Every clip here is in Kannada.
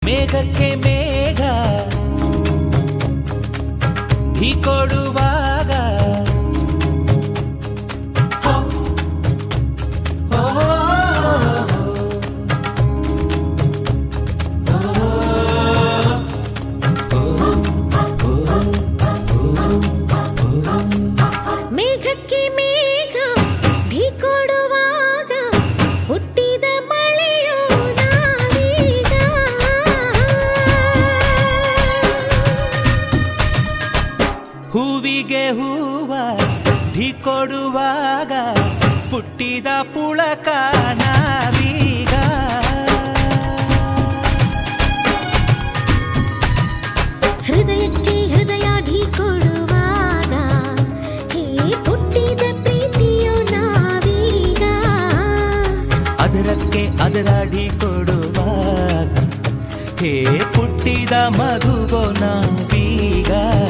ಮೇಘಕ್ಕೆ ಮೇಘ ಢೀ ಕೊಡುವಾಗ ಮೇಘಕ್ಕೆ ಮೇಘ ಢೀ ಕೊಡುವಾಗ ಹುಟ್ಟಿದ ಮಳೆಯೋ ನಾವೀಗ. ಹೂವಿಗೆ ಹೂವ ಢೀ ಕೊಡುವಾಗ ಹುಟ್ಟಿದ ಪುಳಕ ನಾವೀಗ. ಹೃದಯಕ್ಕೆ ಹೃದಯ ಢೀ ಕೊಡುವಾಗ ಹೇ ಹುಟ್ಟಿದ ಪ್ರೀತಿಯೋ ನಾವೀಗ. ಅದರಕ್ಕೆ ಅದರ ಢೀ ಕೊಡುವಾಗ ಹೇ ಹುಟ್ಟಿದ ಮಗುವೋ ನಾವೀಗ.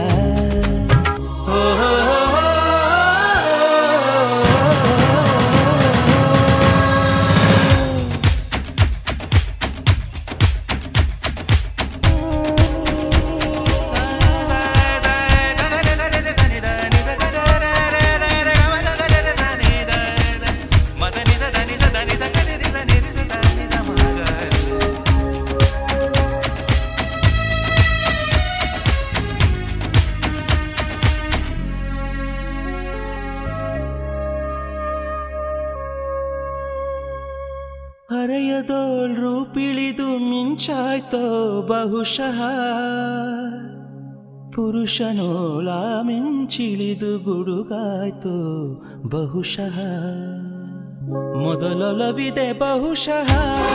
ಹರೆಯದೋಳ್ ರೂಪಿಳಿದು ಮಿಂಚಾಯ್ತೋ ಬಹುಶಃ, ಪುರುಷನೋಳ ಮಿಂಚಿಳಿದು ಗುಡುಗಾಯ್ತೋ ಬಹುಶಃ. ಮೊದಲೊಲವಿದೆ ಬಹುಶಃ,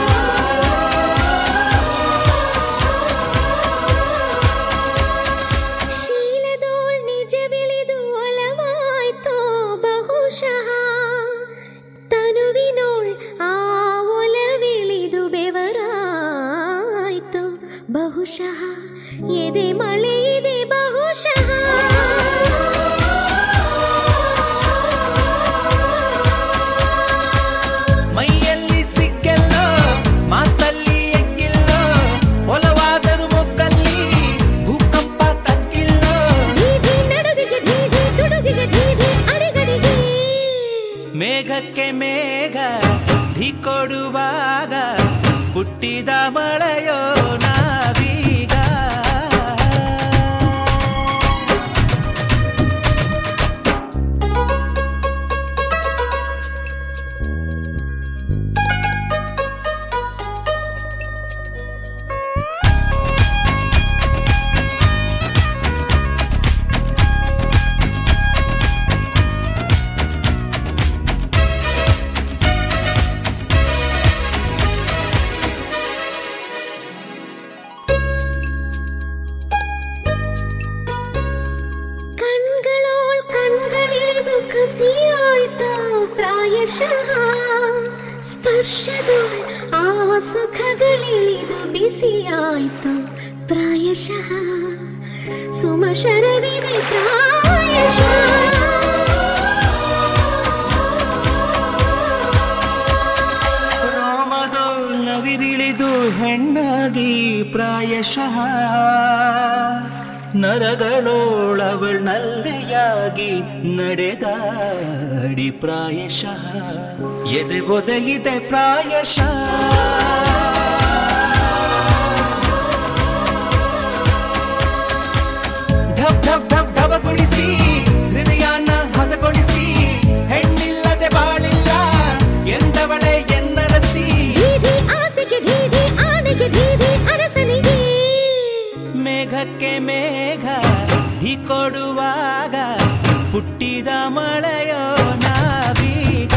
ಶೀಲದೋಳ್ ನಿಜವಿಳಿದು ಒಲವಾಯ್ತೋ ಬಹುಶಃ. ತನುವಿನೋಳ್ ಆ ಒಲವಿಳಿದು ಬೆವರಾಯ್ತು ಬಹುಶಃ. ಎದೆ ಮಳೆ ಇದೆ ಬಹುಶಃ. ಮೈಯಲ್ಲಿ ಸಿಕ್ಕೆಲ್ಲೋ ಮಾತಲ್ಲಿ ಎಕ್ಕಿಲ್ಲೋ, ಒಲವಾದರೂ ಮೊಕ್ಕಲ್ಲಿ ಭೂಕಂಪ ತಕ್ಕಿಲ್ಲೋ. ಢೀಢಿ ನಡುವಿಗೆ ಢೀಢಿ ತುಡುಗಿಗೆ ಢೀಢಿ ಅಡಿಗಡಿಗೆ. ಮೇಘಕ್ಕೆ ಮೇಘ ಢೀ ಕೊಡುವಾಗ ಹುಟ್ಟಿದ ಮಳೆಯೋ ನಾವೀಗ. ಕಣ್ಗಳೋಳ್ ಕಣ್ಗಳಿಳಿದು ಕಸಿಯಾಯ್ತು ಪ್ರಾಯಶಃ. ಸ್ಪರ್ಶದೋಳ್ ಆ ಸುಖಗಳಿಳಿದು ಬಿಸಿಯಾಯ್ತು ಪ್ರಾಯಶಃ. ಸುಮಶರವಿದೆ ಪ್ರಾಯಶಃ. ರೋಮದೋಳ್ ನವಿರಿಳಿದು ಹೆಣ್ಣಾಗಿ ಪ್ರಾಯಶಃ. ನರಗಳೋಳವಳ್ ನಲ್ಲೆಯಾಗಿ ನಡೆದಾಡಿ ಪ್ರಾಯಶಃ. ಎದೆಗೊದಗಿದೆ ಪ್ರಾಯಶಃ. ಢಬ್ ಢಬ್ ಢಬ್ ಢಬಗೊಳಿಸಿ ಹೃದಯನ ಹದಗೊಳಿಸಿ, ಹೆಣ್ಣಿಲ್ಲದೆ ಬಾಳಿಲ್ಲ ಎಂದವಳೆ ಎನ್ನರಸಿ. ಢೀಢಿ ಆಸೆಗೆ ಢೀಢಿ ಆನೆಗೆ ಢೀಢಿ ಅರಸನಿಗೆ. ಮೇಘಕ್ಕೆ ಮೇಘ ಢೀ ಕೊಡುವಾಗ ಹುಟ್ಟಿದ ಮಳೆಯೋ ನಾವೀಗ.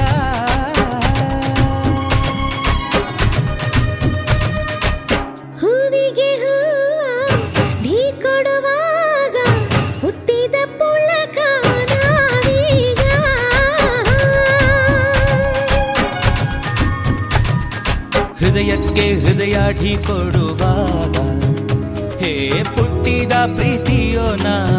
ಹೂವಿಗೆ ಹೂವ ಢೀ ಕೊಡುವಾಗ ಹುಟ್ಟಿದ ಪುಳಕ ನಾವೀಗ. ಹೃದಯಕ್ಕೆ ಹೃದಯ ಢೀ ಕೊಡುವಾಗ ಹೇ ಹುಟ್ಟಿದ ಪ್ರೀತಿಯೋ ನಾ